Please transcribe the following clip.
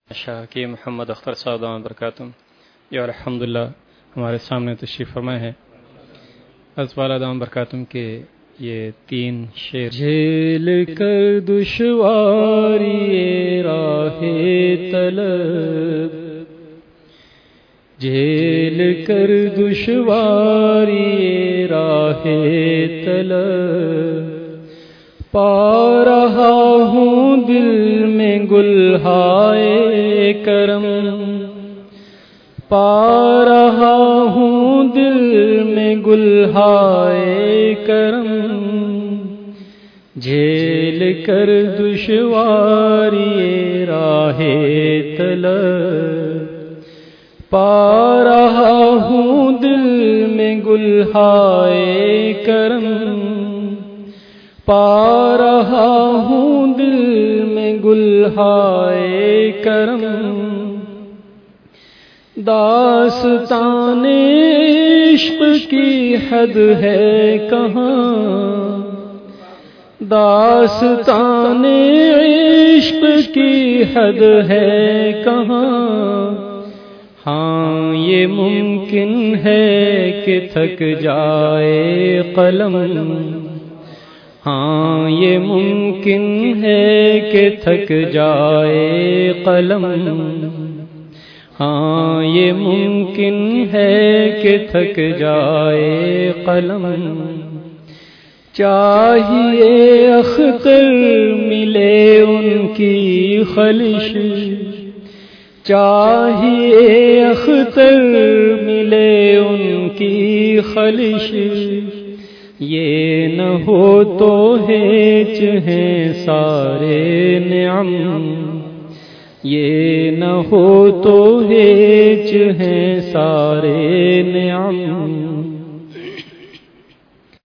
شاہ کی محمد اختر صاحب دامت برکاتہ یہ الحمدللہ ہمارے سامنے تشریف فرمائے ہیں۔ ازوالا دامت برکاتہ کے یہ 3 شعر: جھیل کر دشواری راہ طلب، جھیل کر دشواری راہ طلب، پا رہا ہوں دل میں گلہائے کرم، پا رہا ہوں دل میں گلہائے کرم، جھیل کر دشواری راہ طلب، پا رہا ہوں دل میں گلہائے کرم، پا رہا ہوں دل میں گلہائے کرم، داستان عشق کی حد ہے کہاں، داستان عشق کی حد ہے کہاں، ہاں یہ ممکن ہے کہ تھک جائے قلم، ہاں یہ ممکن ہے کہ تھک جائے قلم، ہاں یہ ممکن ہے کہ تھک جائے قلم، چاہیے اختر ملے ان کی خلش، چاہیے اختر ملے ان کی خلش، یہ نہ ہو تو ہیچ ہیں سارے نعم، یہ نہ ہو تو ہیچ ہیں سارے نعم،